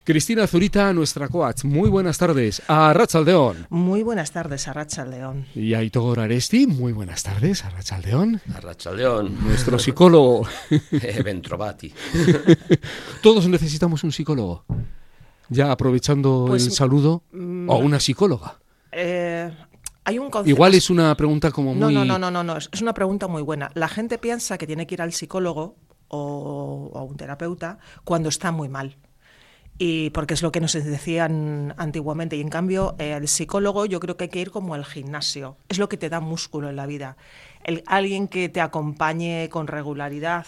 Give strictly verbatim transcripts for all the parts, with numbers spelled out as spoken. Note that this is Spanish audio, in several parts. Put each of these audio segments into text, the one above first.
Cristina Zurita, nuestra coach. Muy buenas tardes. Arratsaldeon. Muy buenas tardes, Arratsaldeon. Y Aitor Aresti, muy buenas tardes, Arratsaldeon. Arratsaldeon. Nuestro psicólogo. Bentrovati. Todos necesitamos un psicólogo. Ya aprovechando pues, el saludo, mm, o una psicóloga. Eh, hay un concepto... Igual es una pregunta como muy... No, no, no, no, no, es una pregunta muy buena. La gente piensa que tiene que ir al psicólogo o, o a un terapeuta cuando está muy mal. Y porque es lo que nos decían antiguamente. Y en cambio, eh, el psicólogo yo creo que hay que ir como al gimnasio. Es lo que te da músculo en la vida. El, alguien que te acompañe con regularidad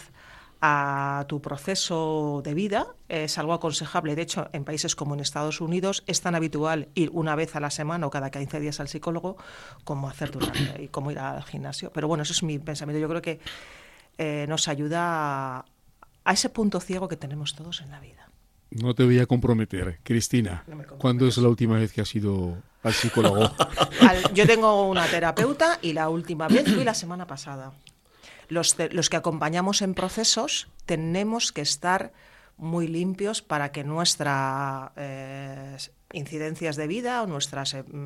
a tu proceso de vida es algo aconsejable. De hecho, en países como en Estados Unidos es tan habitual ir una vez a la semana o cada quince días al psicólogo como hacer durante, y como ir al gimnasio. Pero bueno, eso es mi pensamiento. Yo creo que eh, nos ayuda a, a ese punto ciego que tenemos todos en la vida. No te voy a comprometer, Cristina. No ¿Cuándo es la última vez que has ido al psicólogo? Al, yo tengo una terapeuta y la última vez fui la semana pasada. Los, los que acompañamos en procesos tenemos que estar muy limpios para que nuestras eh, incidencias de vida o nuestras eh,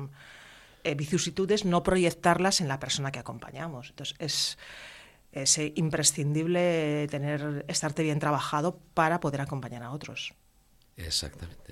eh, vicisitudes no proyectarlas en la persona que acompañamos. Entonces es... Es imprescindible tener, estarte bien trabajado para poder acompañar a otros. Exactamente.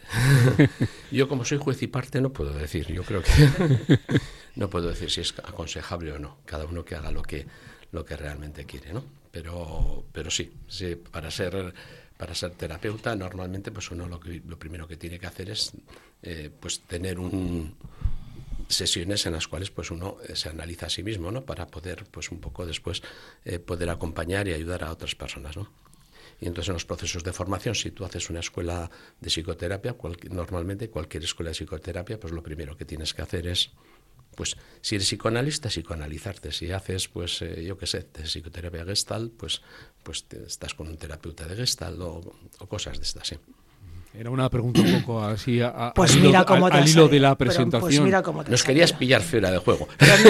Yo, como soy juez y parte, no puedo decir. Yo creo que no puedo decir si es aconsejable o no. Cada uno que haga lo que lo que realmente quiere, ¿no? Pero pero sí, sí para ser para ser terapeuta normalmente, pues uno lo que lo primero que tiene que hacer es eh, pues tener un sesiones en las cuales pues uno eh, se analiza a sí mismo, ¿no? Para poder pues un poco después eh, poder acompañar y ayudar a otras personas, ¿no? Y entonces en los procesos de formación, si tú haces una escuela de psicoterapia, cual, normalmente cualquier escuela de psicoterapia, pues lo primero que tienes que hacer es, pues si eres psicoanalista, psicoanalizarte. Si haces, pues eh, yo qué sé, de psicoterapia Gestalt, pues, pues te, estás con un terapeuta de Gestalt o, o cosas de estas, sí. Era una pregunta un poco así a, a, pues al, mira hilo, cómo al, te al hilo de la presentación. Pues mira cómo te Nos sale. querías pillar fuera de juego.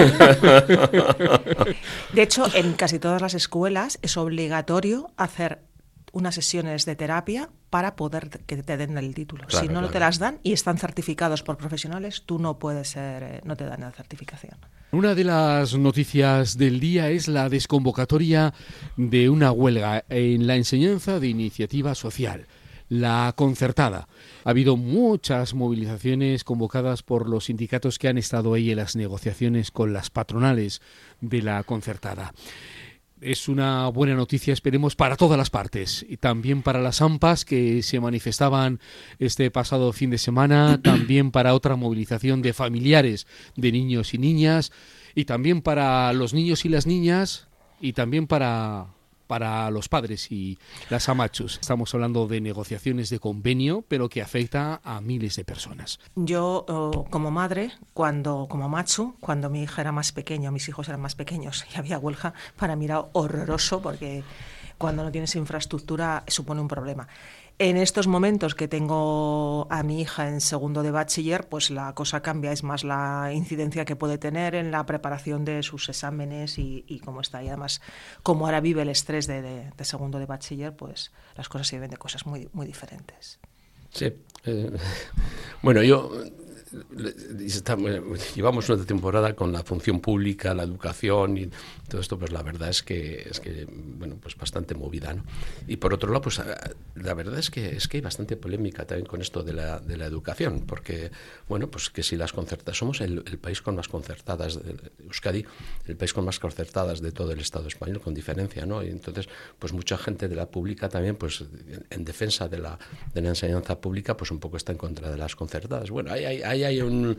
De hecho, en casi todas las escuelas es obligatorio hacer unas sesiones de terapia para poder que te den el título. Claro, si no claro. te las dan y están certificados por profesionales, tú no puedes ser, no te dan la certificación. Una de las noticias del día es la desconvocatoria de una huelga en la enseñanza de iniciativa social. La concertada. Ha habido muchas movilizaciones convocadas por los sindicatos que han estado ahí en las negociaciones con las patronales de la concertada. Es una buena noticia, esperemos, para todas las partes y también para las AMPAs que se manifestaban este pasado fin de semana, también para otra movilización de familiares de niños y niñas y también para los niños y las niñas y también para... para los padres y las amachus. Estamos hablando de negociaciones de convenio, pero que afecta a miles de personas. Yo, oh, como madre, cuando como machu, cuando mi hija era más pequeña, mis hijos eran más pequeños y había huelga, para mí era horroroso porque cuando no tienes infraestructura supone un problema. En estos momentos que tengo a mi hija en segundo de bachiller, pues la cosa cambia, es más la incidencia que puede tener en la preparación de sus exámenes y, y cómo está. Y además, como ahora vive el estrés de, de, de segundo de bachiller, pues las cosas se viven de cosas muy, muy diferentes. Sí. Eh, bueno, yo... Estamos, llevamos una temporada con la función pública, la educación y todo esto, pues la verdad es que es que bueno, pues bastante movida, ¿no? Y por otro lado, pues la verdad es que es que hay bastante polémica también con esto de la de la educación, porque bueno, pues que si las concertadas, somos el, el país con más concertadas de Euskadi, el país con más concertadas de todo el Estado español, con diferencia, ¿no? Y entonces, pues mucha gente de la pública también, pues en, en defensa de la de la enseñanza pública, pues un poco está en contra de las concertadas. Bueno, hay hay, hay hay un,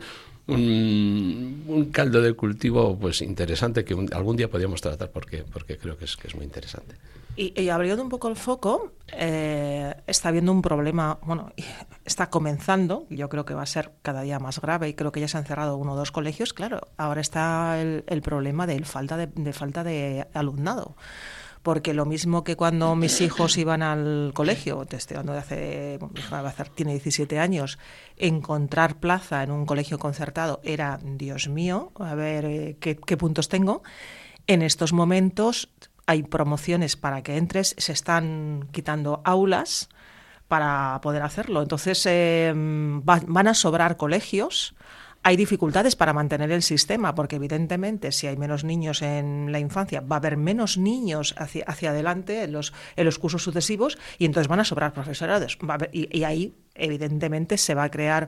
un, un caldo de cultivo pues interesante que un, algún día podríamos tratar porque, porque creo que es, que es muy interesante. Y, y abriendo un poco el foco, eh, está habiendo un problema, bueno, está comenzando, yo creo que va a ser cada día más grave y creo que ya se han cerrado uno o dos colegios, claro, ahora está el, el problema de falta de, de falta de alumnado. Porque lo mismo que cuando mis hijos iban al colegio, te estoy hablando de hace, mi hija va a hacer, tiene diecisiete años, encontrar plaza en un colegio concertado era, Dios mío, a ver eh, qué, qué puntos tengo. En estos momentos hay promociones para que entres, se están quitando aulas para poder hacerlo. Entonces eh, va, van a sobrar colegios. Hay dificultades para mantener el sistema, porque evidentemente si hay menos niños en la infancia, va a haber menos niños hacia, hacia adelante en los, en los cursos sucesivos, y entonces van a sobrar profesores. Va a haber, y, y ahí evidentemente se va a crear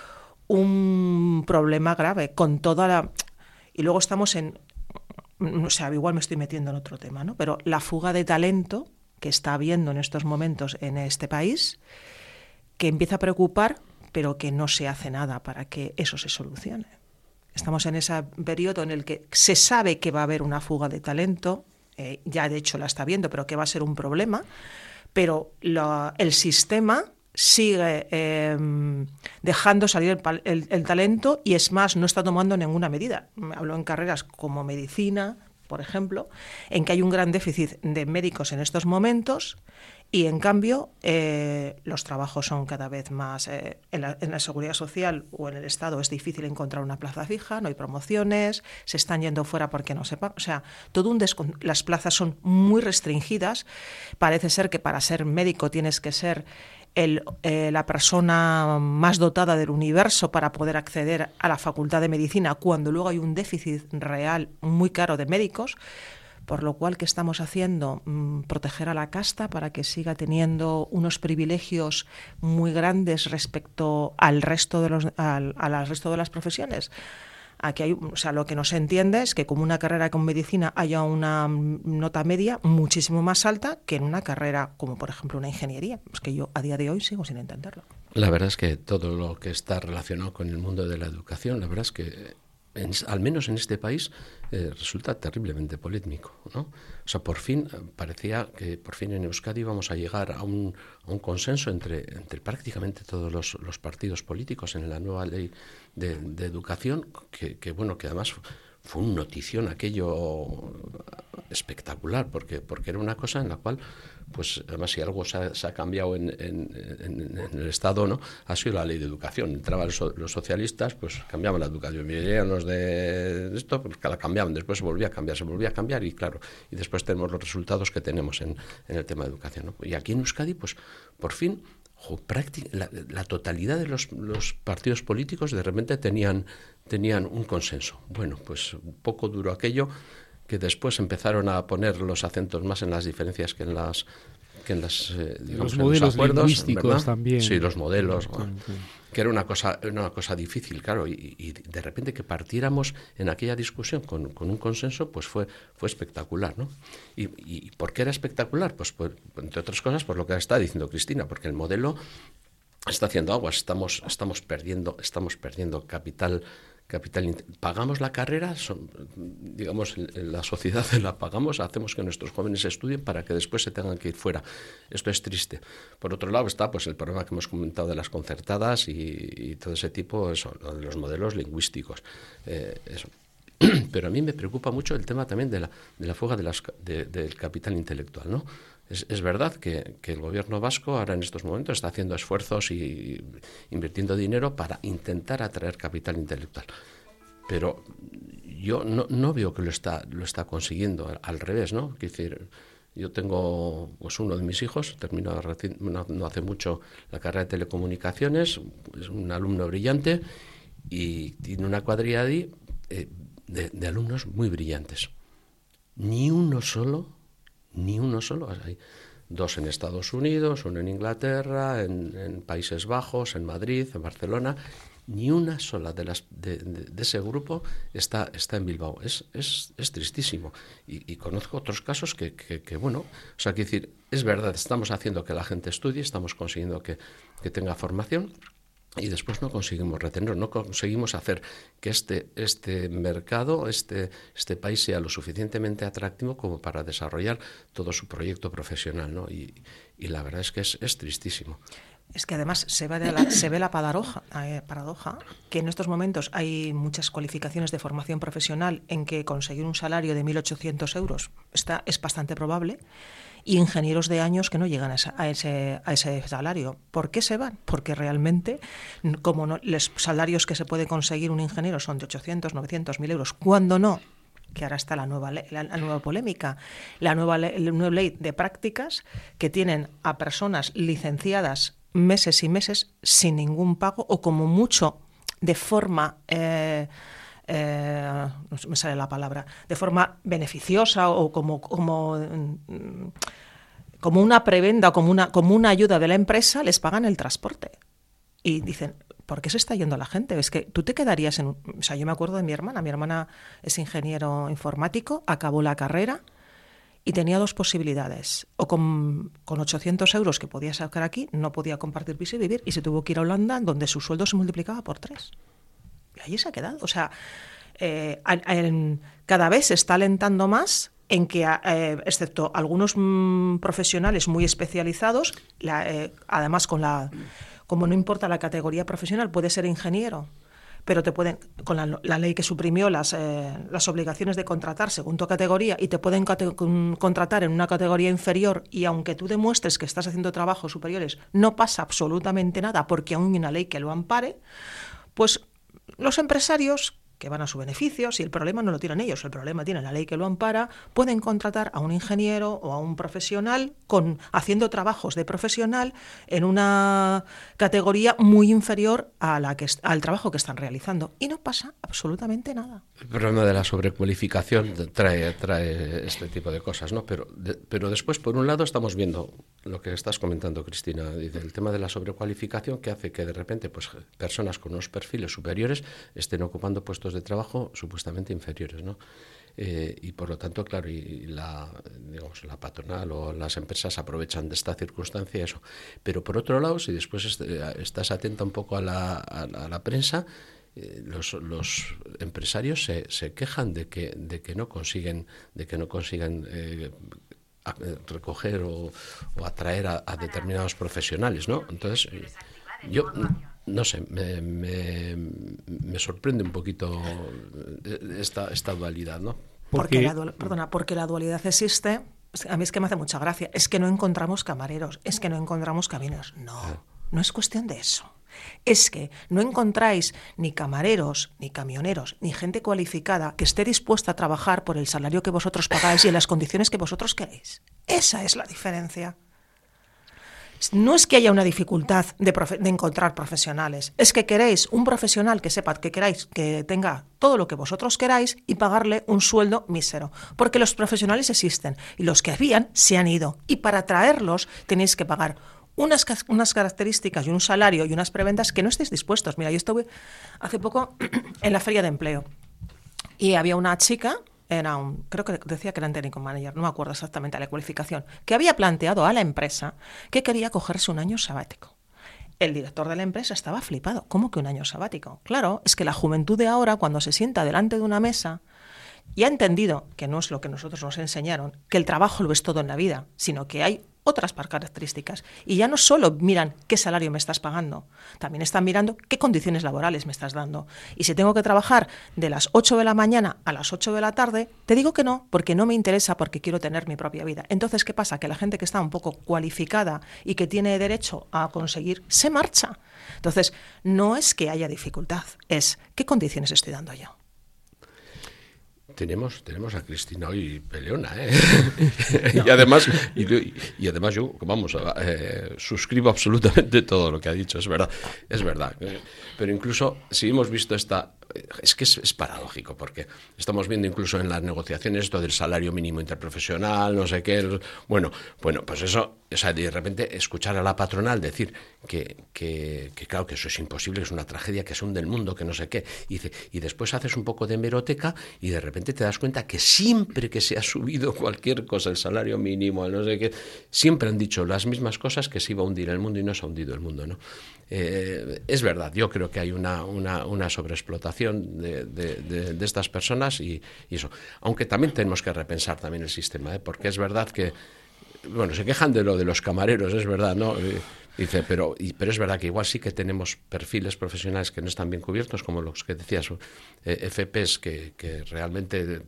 un problema grave con toda la... Y luego estamos en... O sea, igual me estoy metiendo en otro tema, ¿no? Pero la fuga de talento que está habiendo en estos momentos en este país, que empieza a preocupar, pero que no se hace nada para que eso se solucione. Estamos en ese periodo en el que se sabe que va a haber una fuga de talento, eh, ya de hecho la está viendo, pero que va a ser un problema, pero lo, el sistema sigue eh, dejando salir el, el, el talento, y es más, no está tomando ninguna medida. Hablo en carreras como medicina, por ejemplo, en que hay un gran déficit de médicos en estos momentos, y en cambio eh, los trabajos son cada vez más... Eh, en, la, en la seguridad social o en el Estado es difícil encontrar una plaza fija, no hay promociones, se están yendo fuera porque no sepan... O sea, todo un descon- las plazas son muy restringidas. Parece ser que para ser médico tienes que ser el, eh, la persona más dotada del universo para poder acceder a la facultad de medicina, cuando luego hay un déficit real muy caro de médicos. Por lo cual, ¿qué estamos haciendo? Mm, proteger a la casta para que siga teniendo unos privilegios muy grandes respecto al resto de los, al, al resto de las profesiones. Aquí hay, o sea, lo que no se entiende es que como una carrera con medicina haya una nota media muchísimo más alta que en una carrera como, por ejemplo, una ingeniería. Es que yo a día de hoy sigo sin entenderlo. La verdad es que todo lo que está relacionado con el mundo de la educación, la verdad es que En, al menos en este país, eh, resulta terriblemente polémico, ¿no? O sea, por fin, parecía que por fin en Euskadi íbamos a llegar a un, a un consenso entre, entre prácticamente todos los, los partidos políticos en la nueva ley de, de educación, que, que bueno, que además fue un notición aquello espectacular, porque, porque era una cosa en la cual, pues además si algo se ha, se ha cambiado en, en, en, en el Estado, ¿no?, ha sido la ley de educación. Entraban los, los socialistas, pues cambiaban la educación, vinieron los de esto, pues la cambiaban, después se volvía a cambiar, se volvía a cambiar, y claro, y después tenemos los resultados que tenemos en, en el tema de educación, ¿no? Y aquí en Euskadi, pues por fin, jo, la, la totalidad de los, los partidos políticos de repente tenían, tenían un consenso. Bueno, pues un poco duro aquello, que después empezaron a poner los acentos más en las diferencias que en las que en las eh, digamos, los modelos en los acuerdos, lingüísticos, ¿verdad? También. Sí, los modelos, sí, sí. Que era una cosa una cosa difícil, claro, y, y de repente que partiéramos en aquella discusión con, con un consenso, pues fue fue espectacular, ¿no? Y, y ¿por qué era espectacular? Pues, pues entre otras cosas por lo que está diciendo Cristina, porque el modelo está haciendo aguas, estamos estamos perdiendo estamos perdiendo capital capital. Pagamos la carrera, son, digamos, la sociedad la pagamos, hacemos que nuestros jóvenes estudien para que después se tengan que ir fuera. Esto es triste. Por otro lado está pues el problema que hemos comentado de las concertadas y, y todo ese tipo, eso, de los modelos lingüísticos. Eh, eso. Pero a mí me preocupa mucho el tema también de la, de la fuga de las, de, del capital intelectual, ¿no? Es, es verdad que, que el gobierno vasco ahora en estos momentos está haciendo esfuerzos y invirtiendo dinero para intentar atraer capital intelectual, pero yo no, no veo que lo está, lo está consiguiendo, al, al revés, ¿no? Es decir, yo tengo pues uno de mis hijos, terminó recién, no, no hace mucho la carrera de telecomunicaciones, es un alumno brillante y tiene una cuadrilla de, de, de alumnos muy brillantes. Ni uno solo Ni uno solo, hay dos en Estados Unidos, uno en Inglaterra, en, en Países Bajos, en Madrid, en Barcelona. Ni una sola de las de, de, de ese grupo está, está en Bilbao. Es, es, es tristísimo. Y, y conozco otros casos que, que, que, bueno, o sea, quiero decir, es verdad, estamos haciendo que la gente estudie, estamos consiguiendo que, que tenga formación, y después no conseguimos retener, no conseguimos hacer que este, este mercado, este, este país sea lo suficientemente atractivo como para desarrollar todo su proyecto profesional, ¿no? Y, y la verdad es que es, es tristísimo. Es que además se ve, de la, se ve la paradoja, eh, paradoja, que en estos momentos hay muchas cualificaciones de formación profesional en que conseguir un salario de mil ochocientos euros está, es bastante probable, y ingenieros de años que no llegan a, esa, a, ese, a ese salario. ¿Por qué se van? Porque realmente, como no, los salarios que se puede conseguir un ingeniero son de ochocientos, novecientos, mil euros, cuando no que ahora está la nueva, ley, la, la nueva polémica, la nueva, ley, la nueva ley de prácticas que tienen a personas licenciadas meses y meses sin ningún pago o como mucho de forma... Eh, Eh, no me sale la palabra, de forma beneficiosa o como, como, como una prebenda o como una, como una ayuda de la empresa, les pagan el transporte. Y dicen, ¿por qué se está yendo la gente? Es que tú te quedarías en... O sea, yo me acuerdo de mi hermana, mi hermana es ingeniero informático, acabó la carrera y tenía dos posibilidades. O con, con ochocientos euros que podía sacar aquí, no podía compartir piso y vivir, y se tuvo que ir a Holanda, donde su sueldo se multiplicaba por tres. Y allí se ha quedado. O sea, eh, en, cada vez se está alentando más en que, eh, excepto algunos mm, profesionales muy especializados, la, eh, además con la, como no importa la categoría profesional, puede ser ingeniero, pero te pueden, con la, la ley que suprimió las, eh, las obligaciones de contratar según tu categoría, y te pueden cate- contratar en una categoría inferior, y aunque tú demuestres que estás haciendo trabajos superiores, no pasa absolutamente nada porque aún hay una ley que lo ampare, pues los empresarios, que van a su beneficio, si el problema no lo tienen ellos, el problema tiene la ley que lo ampara, pueden contratar a un ingeniero o a un profesional con, haciendo trabajos de profesional en una categoría muy inferior a la que, al trabajo que están realizando. Y no pasa absolutamente nada. El problema de la sobrecualificación trae, trae este tipo de cosas, ¿no? Pero, de, pero después, por un lado, estamos viendo lo que estás comentando, Cristina, el tema de la sobrecualificación, que hace que de repente pues, personas con unos perfiles superiores estén ocupando puestos de trabajo supuestamente inferiores, ¿no? Eh, y por lo tanto, claro, y la, digamos, la patronal o las empresas aprovechan de esta circunstancia eso. Pero por otro lado, si después est- estás atenta un poco a la, a la, a la prensa, eh, los, los empresarios se, se quejan de que, de que no consiguen, de que no consiguen eh, a, recoger o, o atraer a, a determinados profesionales, ¿no? Entonces, eh, yo no sé, me, me, me sorprende un poquito esta, esta dualidad, ¿no? Porque, porque la dual, perdona, porque la dualidad existe. A mí es que me hace mucha gracia. Es que no encontramos camareros, es que no encontramos caminos. No, no es cuestión de eso. Es que no encontráis ni camareros, ni camioneros, ni gente cualificada que esté dispuesta a trabajar por el salario que vosotros pagáis y en las condiciones que vosotros queréis. Esa es la diferencia. No es que haya una dificultad de, profe- de encontrar profesionales, es que queréis un profesional que sepa que queráis, que tenga todo lo que vosotros queráis y pagarle un sueldo mísero, porque los profesionales existen y los que habían se han ido, y para traerlos tenéis que pagar unas, unas características y un salario y unas prebendas que no estéis dispuestos. Mira, yo estuve hace poco en la feria de empleo y había una chica... Era un, creo que decía que era un técnico manager, no me acuerdo exactamente la cualificación, que había planteado a la empresa que quería cogerse un año sabático. El director de la empresa estaba flipado. ¿Cómo que un año sabático? Claro, es que la juventud de ahora, cuando se sienta delante de una mesa y ha entendido, que no es lo que nosotros nos enseñaron, que el trabajo lo es todo en la vida, sino que hay otras características. Y ya no solo miran qué salario me estás pagando, también están mirando qué condiciones laborales me estás dando. Y si tengo que trabajar de las ocho de la mañana a las ocho de la tarde, te digo que no, porque no me interesa, porque quiero tener mi propia vida. Entonces, ¿qué pasa? Que la gente que está un poco cualificada y que tiene derecho a conseguir, se marcha. Entonces, no es que haya dificultad, es qué condiciones estoy dando yo. Tenemos, tenemos a Cristina hoy peleona, ¿eh? No. y además, y, y además yo, vamos, eh, suscribo absolutamente todo lo que ha dicho, es verdad, es verdad. Pero incluso si hemos visto esta, es que es, es paradójico, porque estamos viendo incluso en las negociaciones esto del salario mínimo interprofesional, no sé qué, bueno, bueno, pues eso, o sea, de repente escuchar a la patronal decir que, que, que claro, que eso es imposible, que es una tragedia, que es un del mundo, que no sé qué, y, dice, y después haces un poco de hemeroteca y de repente te das cuenta que siempre que se ha subido cualquier cosa, el salario mínimo, el no sé qué, siempre han dicho las mismas cosas, que se iba a hundir el mundo, y no se ha hundido el mundo, ¿no? Eh, es verdad, yo creo que hay una, una, una sobreexplotación de, de, de, de estas personas y, y eso, aunque también tenemos que repensar también el sistema, ¿eh? Porque es verdad que, bueno, se quejan de lo de los camareros, es verdad, ¿no? Eh, Dice, pero, y, pero es verdad que igual sí que tenemos perfiles profesionales que no están bien cubiertos, como los que decías, eh, F Pes que, que realmente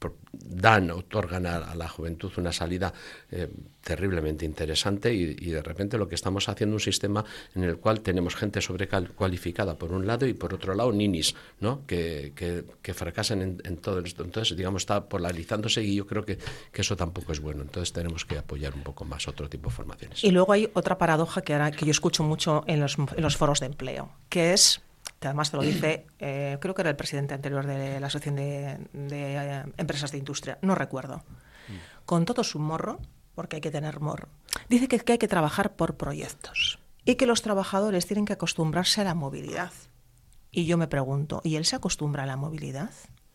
dan, otorgan a, a la juventud una salida eh, terriblemente interesante y, y de repente lo que estamos haciendo es un sistema en el cual tenemos gente sobrecualificada por un lado y por otro lado ninis, ¿no? que, que, que fracasan en, en todo esto. Entonces, digamos, está polarizándose y yo creo que, que eso tampoco es bueno. Entonces tenemos que apoyar un poco más otro tipo de formaciones. Y luego hay otra paradoja que, ahora, que yo escucho mucho en los, en los foros de empleo, que es, que además te lo dice, eh, creo que era el presidente anterior de la Asociación de, de eh, Empresas de Industria, no recuerdo, con todo su morro, porque hay que tener morro, dice que, que hay que trabajar por proyectos y que los trabajadores tienen que acostumbrarse a la movilidad. Y yo me pregunto, ¿y él se acostumbra a la movilidad?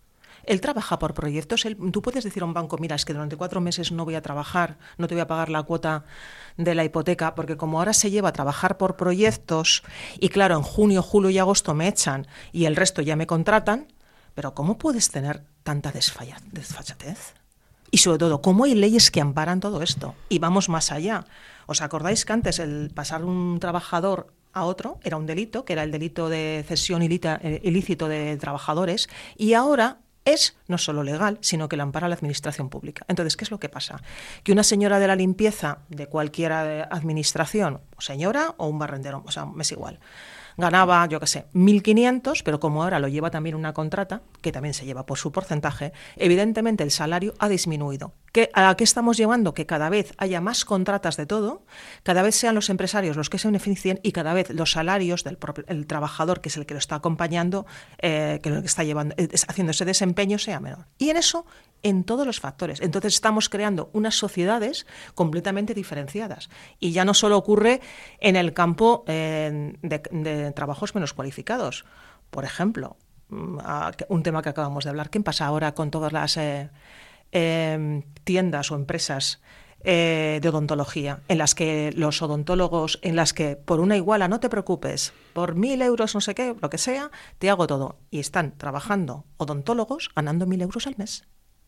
Él trabaja por proyectos. Él, tú puedes decir a un banco, mira, es que durante cuatro meses no voy a trabajar, no te voy a pagar la cuota de la hipoteca, porque como ahora se lleva a trabajar por proyectos, y claro, en junio, julio y agosto me echan y el resto ya me contratan, pero ¿cómo puedes tener tanta desfachatez? Y sobre todo, ¿cómo hay leyes que amparan todo esto? Y vamos más allá. ¿Os acordáis que antes el pasar un trabajador a otro era un delito, que era el delito de cesión ilícito de trabajadores, y ahora es no solo legal, sino que lo ampara la administración pública? Entonces, ¿qué es lo que pasa? Que una señora de la limpieza de cualquier administración, señora o un barrendero, o sea, me es igual, ganaba, yo qué sé, mil quinientos, pero como ahora lo lleva también una contrata, que también se lleva por su porcentaje, evidentemente el salario ha disminuido. ¿Qué, ¿A qué estamos llevando? Que cada vez haya más contratas de todo, cada vez sean los empresarios los que se beneficien y cada vez los salarios del propio, el trabajador, que es el que lo está acompañando, eh, que lo que está llevando, haciendo ese desempeño, sea menor. Y en eso, en todos los factores. Entonces estamos creando unas sociedades completamente diferenciadas. Y ya no solo ocurre en el campo eh, de, de trabajos menos cualificados. Por ejemplo, un tema que acabamos de hablar, ¿qué pasa ahora con todas las eh, eh, tiendas o empresas eh, de odontología, en las que los odontólogos, en las que por una iguala, no te preocupes, por mil euros, no sé qué, lo que sea, te hago todo? Y están trabajando odontólogos ganando mil euros al mes.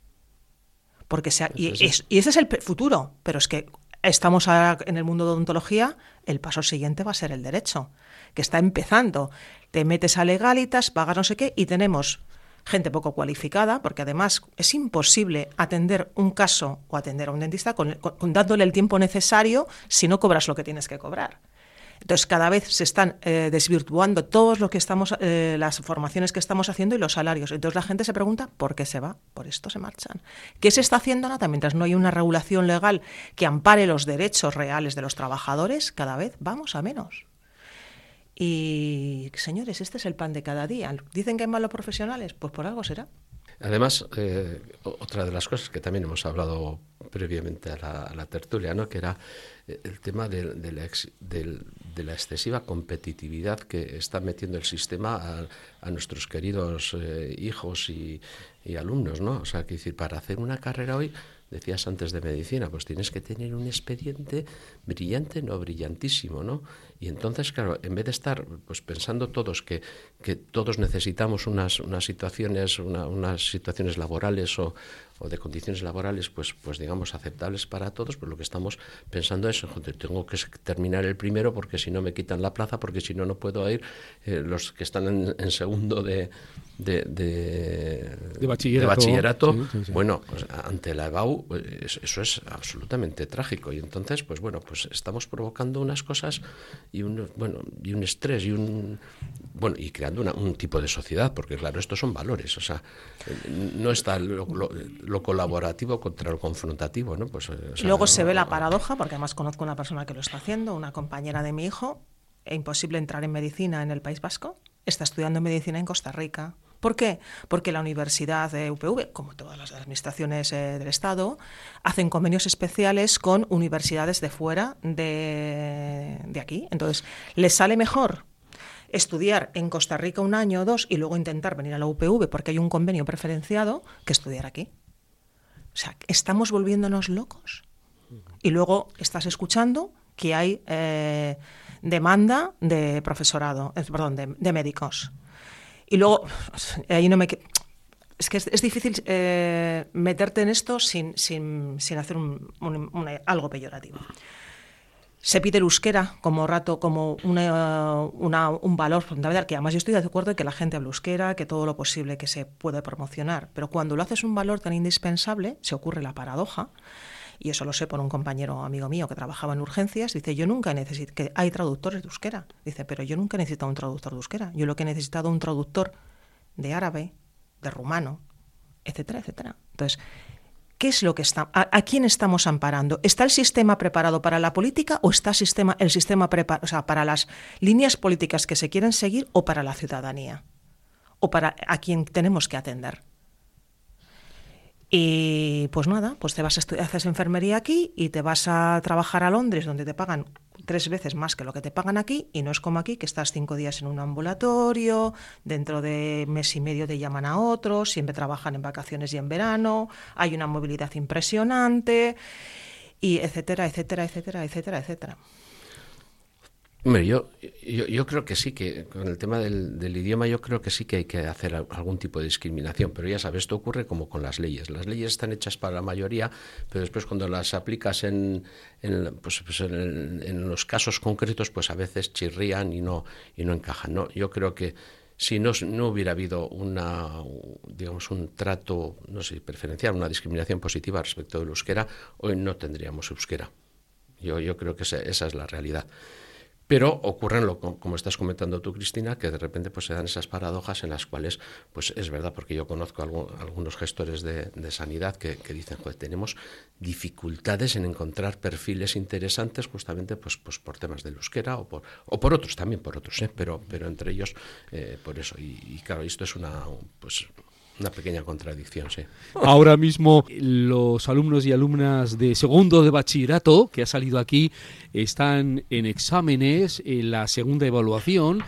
Porque sea, y, es, y ese es el futuro, pero es que estamos ahora en el mundo de odontología, el paso siguiente va a ser el derecho, que está empezando. Te metes a Legalitas, pagas no sé qué, y tenemos gente poco cualificada, porque además es imposible atender un caso o atender a un dentista con, con, dándole el tiempo necesario si no cobras lo que tienes que cobrar. Entonces, cada vez se están eh, desvirtuando todos lo que estamos, eh, las formaciones que estamos haciendo y los salarios. Entonces, la gente se pregunta ¿por qué se va? Por esto se marchan. ¿Qué se está haciendo? Nada, mientras no hay una regulación legal que ampare los derechos reales de los trabajadores, cada vez vamos a menos. Y, señores, este es el pan de cada día. ¿Dicen que hay malos profesionales? Pues por algo será. Además, eh, otra de las cosas que también hemos hablado previamente a la, a la tertulia, ¿no?, que era el tema de, de, la ex, de, de la excesiva competitividad que está metiendo el sistema a, a nuestros queridos eh, hijos y, y alumnos, ¿no? O sea, que decir, para hacer una carrera hoy, decías antes de medicina, pues tienes que tener un expediente brillante, no brillantísimo, ¿no? Y entonces, claro, en vez de estar pues pensando todos que, que todos necesitamos unas, unas situaciones, una, unas situaciones laborales o, o de condiciones laborales, pues, pues digamos, aceptables para todos, pues lo que estamos pensando es, joder, tengo que terminar el primero porque si no me quitan la plaza, porque si no, no puedo ir. Eh, los que están en, en segundo de, de, de, de bachillerato, de bachillerato sí, sí, sí. Bueno, pues, ante la E B A U, eso es absolutamente trágico. Y entonces, pues bueno, pues estamos provocando unas cosas y un, bueno, y un estrés y un bueno y creando una, un tipo de sociedad, porque claro, estos son valores, o sea, no está lo, lo, lo colaborativo contra lo confrontativo, ¿no? Pues, o sea, luego no, se ve la paradoja, porque además conozco una persona que lo está haciendo, una compañera de mi hijo, es imposible entrar en medicina en el País Vasco, está estudiando medicina en Costa Rica. ¿Por qué? Porque la Universidad de U P V, como todas las administraciones eh, del Estado, hacen convenios especiales con universidades de fuera de, de aquí. Entonces, les sale mejor estudiar en Costa Rica un año o dos y luego intentar venir a la U P V porque hay un convenio preferenciado que estudiar aquí. O sea, estamos volviéndonos locos. Y luego estás escuchando que hay eh, demanda de profesorado, eh, perdón, de, de médicos. Y luego, ahí no me... Es que es, es difícil eh, meterte en esto sin, sin, sin hacer un, un, un, algo peyorativo. Se pide el euskera como rato, como una, una, un valor fundamental, que además yo estoy de acuerdo en que la gente hable euskera, que todo lo posible que se puede promocionar, pero cuando lo haces un valor tan indispensable, se ocurre la paradoja, y eso lo sé por un compañero amigo mío que trabajaba en urgencias, dice, yo nunca he necesitado, que hay traductores de euskera, dice, pero yo nunca he necesitado un traductor de euskera, yo lo que he necesitado un traductor de árabe, de rumano, etcétera, etcétera. Entonces, ¿qué es lo que está, a, a quién estamos amparando? ¿Está el sistema preparado para la política o está el sistema, el sistema preparado, o sea, para las líneas políticas que se quieren seguir o para la ciudadanía? ¿O para a quien tenemos que atender? Y pues nada, pues te vas a estudiar, haces enfermería aquí y te vas a trabajar a Londres, donde te pagan tres veces más que lo que te pagan aquí, y no es como aquí, que estás cinco días en un ambulatorio, dentro de mes y medio te llaman a otros, siempre trabajan en vacaciones y en verano, hay una movilidad impresionante, y etcétera, etcétera, etcétera, etcétera, etcétera. Hombre, yo, yo, yo creo que sí, que con el tema del, del idioma yo creo que sí que hay que hacer algún tipo de discriminación, pero ya sabes, esto ocurre como con las leyes. Las leyes están hechas para la mayoría, pero después cuando las aplicas en, en, pues, pues en, en los casos concretos, pues a veces chirrían y no, y no encajan, ¿no? Yo creo que si no, no hubiera habido una, digamos, un trato, no sé, preferencial, una discriminación positiva respecto del euskera, hoy no tendríamos euskera. Yo, yo creo que esa, esa es la realidad. Pero ocurren, lo, como estás comentando tú, Cristina, que de repente pues se dan esas paradojas en las cuales, pues es verdad, porque yo conozco algún, algunos gestores de, de sanidad que, que dicen, joder, tenemos dificultades en encontrar perfiles interesantes justamente pues, pues por temas del euskera o por, o por otros, también por otros, ¿eh? pero, pero entre ellos eh, por eso. Y, y claro, esto es una... pues una pequeña contradicción, sí. Ahora mismo los alumnos y alumnas de segundo de bachillerato que ha salido aquí están en exámenes, en la segunda evaluación,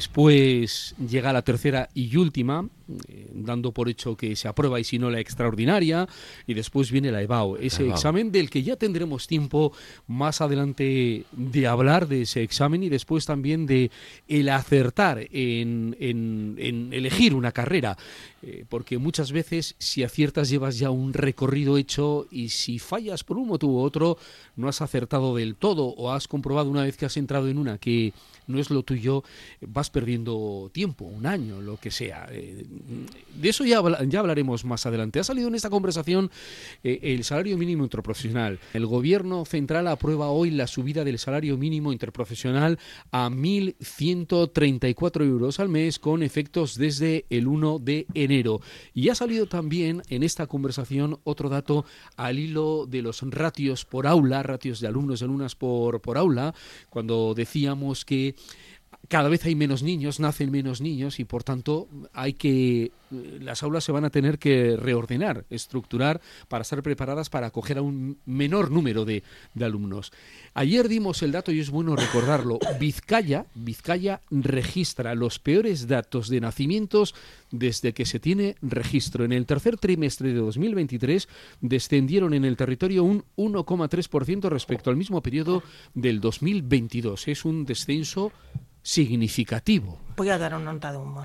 después llega la tercera y última, eh, dando por hecho que se aprueba y si no la extraordinaria, y después viene la EBAU, ese EBAU. Examen del que ya tendremos tiempo más adelante de hablar de ese examen y después también de el acertar en, en, en elegir una carrera, eh, porque muchas veces si aciertas llevas ya un recorrido hecho y si fallas por un motivo u otro no has acertado del todo o has comprobado una vez que has entrado en una que no es lo tuyo, vas perdiendo tiempo, un año, lo que sea. Eh, de eso ya, ya hablaremos más adelante. Ha salido en esta conversación eh, el salario mínimo interprofesional. El Gobierno central aprueba hoy la subida del salario mínimo interprofesional a mil ciento treinta y cuatro euros al mes con efectos desde el uno de enero. Y ha salido también en esta conversación otro dato al hilo de los ratios por aula, ratios de alumnos y alumnas por, por aula, cuando decíamos que cada vez hay menos niños, nacen menos niños y por tanto hay que las aulas se van a tener que reordenar, estructurar para estar preparadas para acoger a un menor número de, de alumnos. Ayer dimos el dato y es bueno recordarlo. Vizcaya, Vizcaya registra los peores datos de nacimientos desde que se tiene registro. En el tercer trimestre de dos mil veintitrés descendieron en el territorio un uno coma tres por ciento respecto al mismo periodo del dos mil veintidós. Es un descenso significativo. Voy a dar una nota de humor.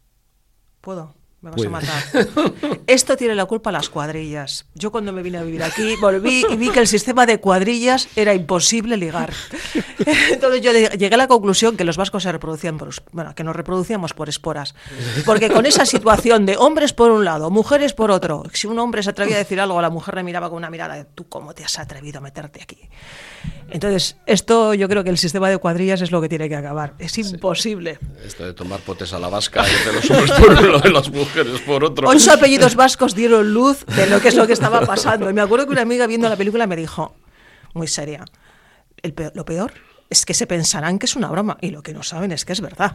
¿Puedo? Me vas Puede. a matar. Esto tiene la culpa las cuadrillas. Yo cuando me vine a vivir aquí volví y vi que el sistema de cuadrillas era imposible ligar. Entonces yo llegué a la conclusión que los vascos se reproducían por, bueno, que nos reproducíamos por esporas. Porque con esa situación de hombres por un lado, mujeres por otro, si un hombre se atrevía a decir algo, a la mujer le miraba con una mirada de ¿tú cómo te has atrevido a meterte aquí? Entonces, esto yo creo que el sistema de cuadrillas es lo que tiene que acabar. Es imposible. Sí. Esto de tomar potes a la vasca, de los hombres por un lado y las mujeres por otro. Ocho apellidos vascos dieron luz de lo que es lo que estaba pasando. Y me acuerdo que una amiga viendo la película me dijo, muy seria, el peor, lo peor es que se pensarán que es una broma y lo que no saben es que es verdad.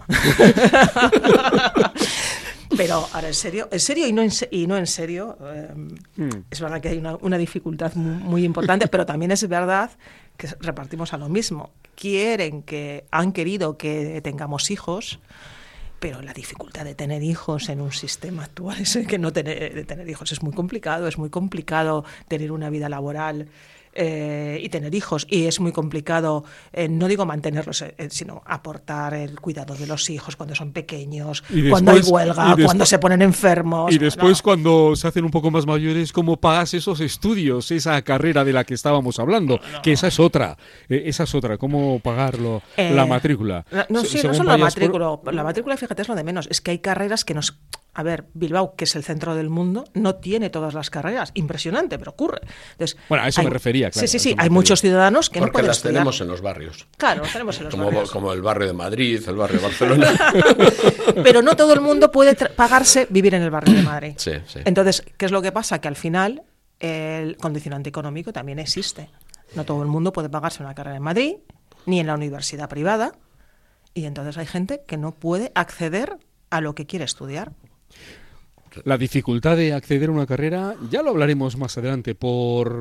Pero ahora en serio, en serio y no en, y no en serio, eh, mm. es verdad que hay una, una dificultad muy, muy importante, pero también es verdad que repartimos a lo mismo. Quieren que, han querido que tengamos hijos, pero la dificultad de tener hijos en un sistema actual es que no tener, de tener hijos es muy complicado, es muy complicado tener una vida laboral eh, y tener hijos. Y es muy complicado, eh, no digo mantenerlos, eh, sino aportar el cuidado de los hijos cuando son pequeños, después, cuando hay huelga, después, cuando se ponen enfermos. Y después, no. cuando se hacen un poco más mayores, ¿cómo pagas esos estudios, esa carrera de la que estábamos hablando? No, no. Que esa es otra, eh, esa es otra, ¿cómo pagarlo? Eh, la matrícula. No, sí, no solo la matrícula, por... la matrícula, fíjate, es lo de menos. Es que hay carreras que nos... A ver, Bilbao, que es el centro del mundo, no tiene todas las carreras. Impresionante, pero ocurre. Entonces, bueno, a eso hay, me refería, claro. Sí, sí, sí. Hay muchos ciudadanos que Porque no pueden las estudiar. tenemos en los barrios. Claro, las tenemos en los como, barrios. Como el barrio de Madrid, el barrio de Barcelona. Pero no todo el mundo puede pagarse vivir en el barrio de Madrid. Sí, sí. Entonces, ¿qué es lo que pasa? Que al final el condicionante económico también existe. No todo el mundo puede pagarse una carrera en Madrid, ni en la universidad privada. Y entonces hay gente que no puede acceder a lo que quiere estudiar. La dificultad de acceder a una carrera, ya lo hablaremos más adelante, por,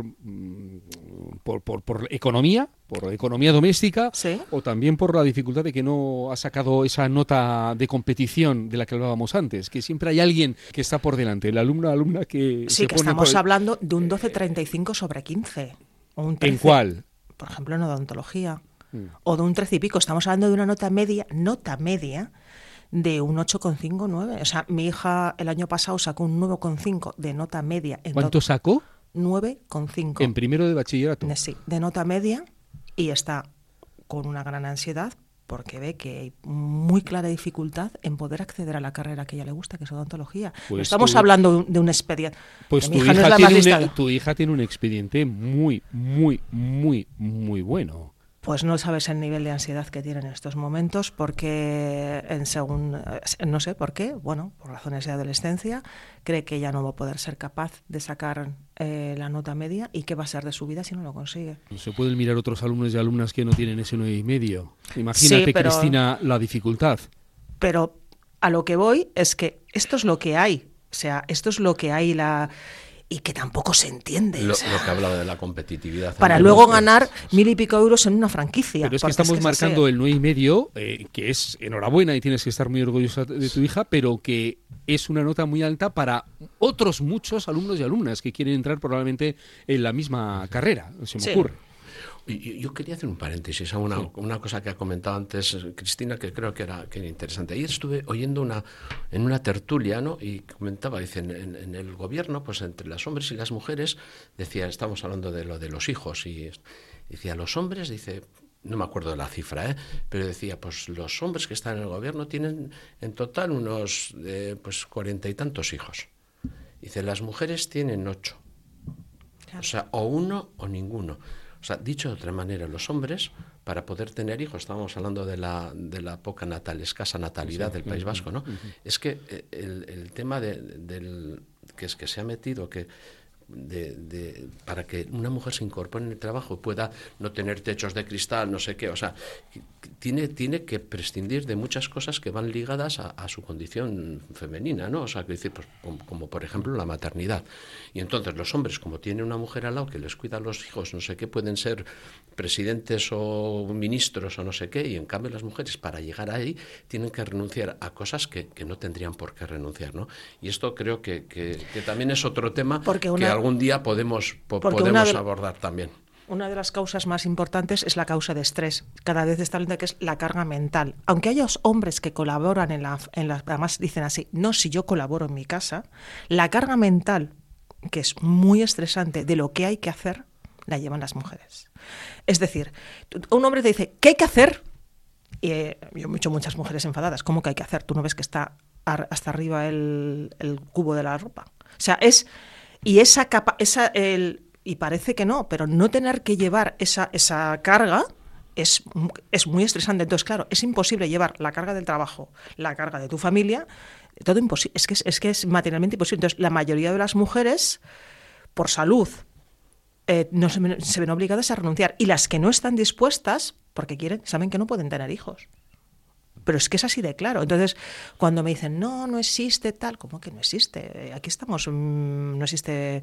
por, por, por economía, por economía doméstica, ¿sí? O también por la dificultad de que no ha sacado esa nota de competición de la que hablábamos antes, que siempre hay alguien que está por delante, el alumno o alumna que Sí, se que pone estamos por... hablando de un doce treinta y cinco sobre quince. O un trece, ¿En cuál? Por ejemplo, en odontología. Mm. O de un trece y pico. Estamos hablando de una nota media, nota media, de un ocho coma cinco nueve. O sea, mi hija el año pasado sacó un nueve coma cinco de nota media. En ¿Cuánto sacó? nueve coma cinco. En primero de bachillerato. De, sí, de nota media, y está con una gran ansiedad porque ve que hay muy clara dificultad en poder acceder a la carrera que a ella le gusta, que es odontología. Pues no estamos tu, hablando de un expediente. Pues tu, hija hija no tiene es un, tu hija tiene un expediente muy, muy, muy, muy bueno. Pues no sabes el nivel de ansiedad que tiene en estos momentos, porque en según, no sé por qué, bueno, por razones de adolescencia, cree que ya no va a poder ser capaz de sacar eh, la nota media, y qué va a ser de su vida si no lo consigue. Se pueden mirar otros alumnos y alumnas que no tienen ese nueve y medio. Imagínate, sí, pero, Cristina, la dificultad. Pero a lo que voy es que esto es lo que hay, o sea, esto es lo que hay la... y que tampoco se entiende. Lo, o sea, lo que hablaba de la competitividad. Para luego ganar mil y pico euros en una franquicia. Pero es que estamos es que marcando así. El nueve y medio, eh, que es enhorabuena y tienes que estar muy orgullosa de tu hija, pero que es una nota muy alta para otros muchos alumnos y alumnas que quieren entrar probablemente en la misma carrera, se me sí. ocurre. Y yo quería hacer un paréntesis a una, sí. una cosa que ha comentado antes Cristina, que creo que era, que era interesante. Ayer estuve oyendo una en una tertulia, ¿no? Y comentaba, dice, en, en, en el gobierno, pues entre los hombres y las mujeres, decía, estamos hablando de lo de los hijos, y decía, los hombres, dice, no me acuerdo de la cifra, ¿eh? Pero decía, pues los hombres que están en el gobierno tienen en total unos eh, pues cuarenta y tantos hijos. Dice, las mujeres tienen ocho. Claro. O sea, o uno o ninguno. O sea, dicho de otra manera, los hombres, para poder tener hijos, estábamos hablando de la, de la poca natal, escasa natalidad sí, del País Vasco, ¿no? Uh-huh. Es que el, el tema de, del que es que se ha metido, que de, de, para que una mujer se incorpore en el trabajo, pueda no tener techos de cristal, no sé qué, o sea, tiene, tiene que prescindir de muchas cosas que van ligadas a, a su condición femenina, ¿no? O sea, que decir, pues, como, como por ejemplo la maternidad. Y entonces los hombres, como tienen una mujer al lado que les cuida a los hijos, no sé qué, pueden ser presidentes o ministros o no sé qué, y en cambio las mujeres, para llegar ahí, tienen que renunciar a cosas que, que no tendrían por qué renunciar, ¿no? Y esto creo que, que, que también es otro tema una, que algún día podemos, po, podemos de, abordar también. Una de las causas más importantes es la causa de estrés. Cada vez está hablando que es la carga mental. Aunque haya hombres que colaboran en la, en la... Además dicen así, no, si yo colaboro en mi casa, la carga mental, que es muy estresante, de lo que hay que hacer, la llevan las mujeres. Es decir, un hombre te dice, ¿qué hay que hacer? Y eh, yo he visto muchas mujeres enfadadas. ¿Cómo que hay que hacer? ¿Tú no ves que está ar- hasta arriba el, el cubo de la ropa? O sea, es... Y esa capa... esa el, y parece que no, pero no tener que llevar esa, esa carga es, es muy estresante. Entonces, claro, es imposible llevar la carga del trabajo, la carga de tu familia, todo imposible. Es que es, es que es materialmente imposible. Entonces, la mayoría de las mujeres, por salud, eh, no se, se ven obligadas a renunciar. Y las que no están dispuestas, porque quieren, saben que no pueden tener hijos. Pero es que es así de claro. Entonces, cuando me dicen, no, no existe tal, ¿cómo que no existe? Aquí estamos, mmm, no existe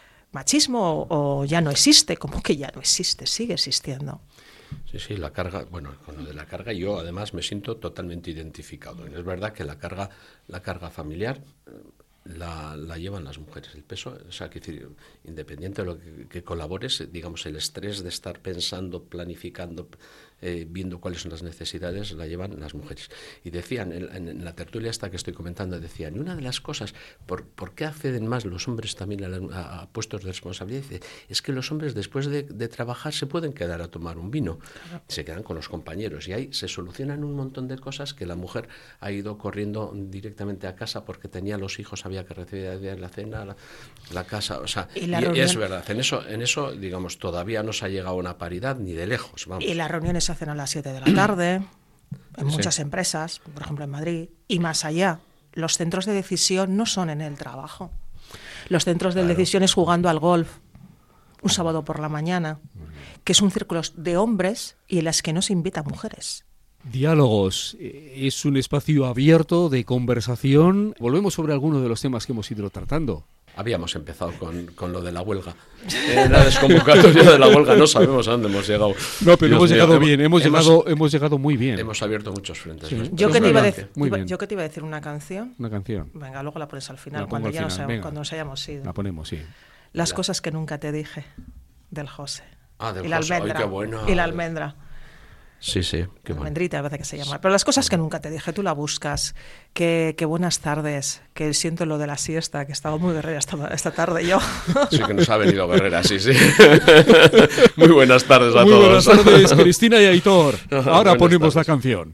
machismo o, o ya no existe. ¿Cómo que ya no existe? Sigue existiendo. Sí, sí, la carga, bueno, con lo de la carga yo además me siento totalmente identificado. Es verdad que la carga, la carga familiar la, la llevan las mujeres. El peso, o sea, que decir, independiente de lo que, que colabores, digamos, el estrés de estar pensando, planificando, eh, viendo cuáles son las necesidades, la llevan las mujeres. Y decían, en, en la tertulia esta que estoy comentando, decían, y una de las cosas, ¿por, ¿por qué acceden más los hombres también a, la, a, a puestos de responsabilidad? Dice, es que los hombres después de, de trabajar se pueden quedar a tomar un vino, claro. Se quedan con los compañeros y ahí se solucionan un montón de cosas que la mujer ha ido corriendo directamente a casa porque tenía los hijos, había que recibir la cena, la, la casa, o sea, y, y es verdad, en eso, en eso, digamos, todavía no se ha llegado a una paridad ni de lejos, vamos. Y las reuniones se hacen a las siete de la tarde, en sí. muchas empresas, por ejemplo en Madrid, y más allá, los centros de decisión no son en el trabajo. Los centros de claro. decisión es jugando al golf, un sábado por la mañana, que es un círculo de hombres y en las que no se invitan mujeres. Diálogos, es un espacio abierto de conversación. Volvemos sobre algunos de los temas que hemos ido tratando. Habíamos empezado con, con lo de la huelga. En la desconvocatoria de la huelga no sabemos a dónde hemos llegado. No, pero Dios hemos mío, llegado hemos, bien, hemos, hemos, llegado, hemos llegado muy bien. Hemos abierto muchos frentes. Sí. Yo, que te iba a decir, iba, yo que te iba a decir una canción. Una canción. Venga, luego la pones al final, cuando, al ya final. Nos, cuando nos hayamos ido. La ponemos, sí. Las ya. cosas que nunca te dije, del José. Ah, del y José. La almendra, Ay, qué buena. Y la almendra. Sí, sí, qué bueno. Almendrita, parece que se llama. Pero las cosas que nunca te dije, tú la buscas. Que, que buenas tardes, que siento lo de la siesta, que estaba muy guerrera esta, esta tarde yo. Sí, que nos ha venido guerrera, sí, sí. Muy buenas tardes a muy todos. Muy buenas tardes, Cristina y Aitor. Ahora ponemos tardes. La canción.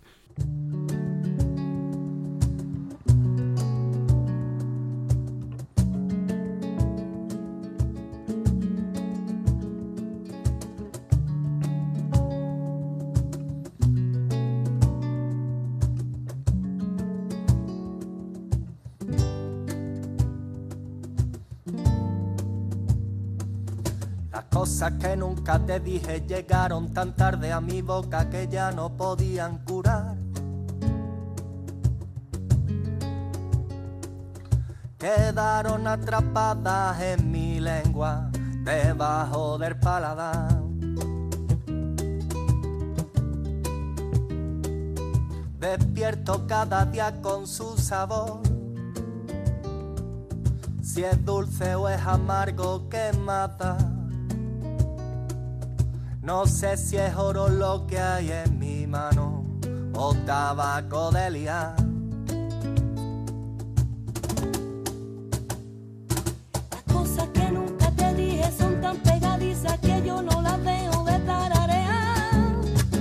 Cosas que nunca te dije llegaron tan tarde a mi boca que ya no podían curar. Quedaron atrapadas en mi lengua debajo del paladar. Despierto cada día con su sabor. Si es dulce o es amargo que mata. No sé si es oro lo que hay en mi mano o tabaco de liar. Las cosas que nunca te dije son tan pegadizas que yo no las veo de tararear.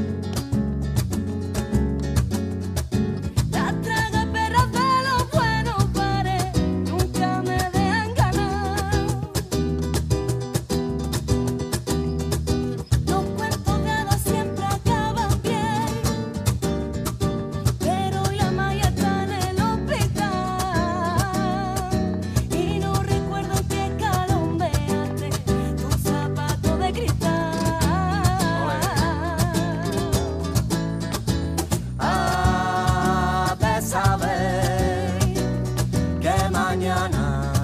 Las tragas perras de los buenos pares nunca me dejan ganar. Los cuentos de hadas siempre acaban bien, pero la Maya está en el hospital y no recuerdo en qué calón veaste tu zapato de cristal. Ah, de saber que mañana,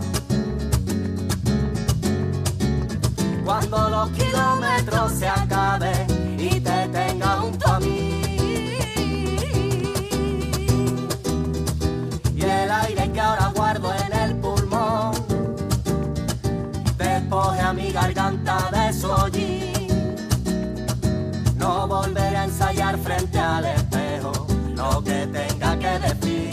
cuando los kilómetros se acaben y te tenga junto a mí, y el aire que ahora guardo en el pulmón despoje a mi garganta de su hollín, no volveré a ensayar frente al espejo lo que tenga que decir.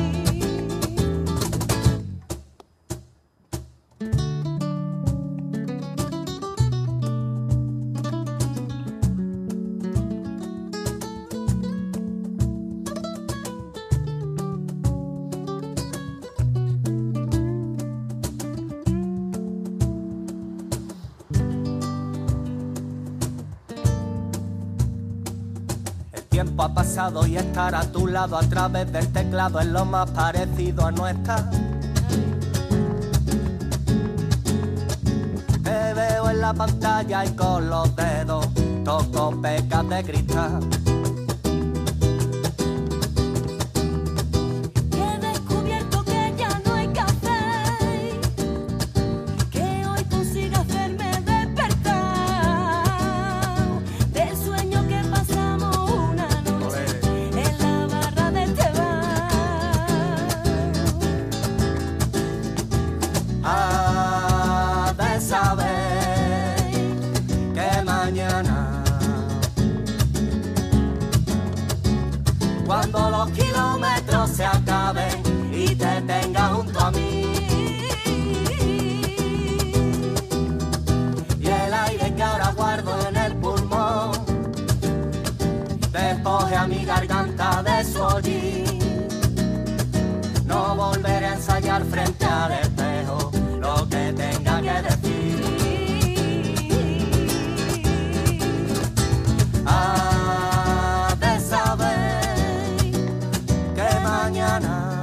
El tiempo ha pasado y estar a tu lado a través del teclado es lo más parecido a no estar. Te veo en la pantalla y con los dedos toco pecas de cristal. He descubierto que ya no hay café, que hoy consigo hacerme despertar del sueño que pasamos una noche en la barra de este bar. los kilómetros se acaben y te tenga junto a mí. Y el aire que ahora guardo en el pulmón despoje a mi garganta de su hollín. No volveré a ensayar frente al espejo lo que tenga que decir. Ha de saber que mañana,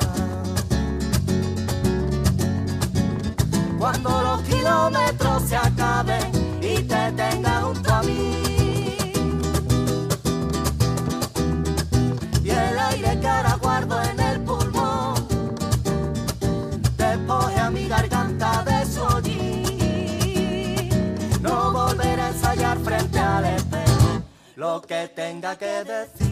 cuando los kilómetros se acaben y te tenga junto a mí, y el aire que ahora guardo en el pulmón despoje a mi garganta de su hollín, no volveré a ensayar frente al espejo lo que tenga que decir.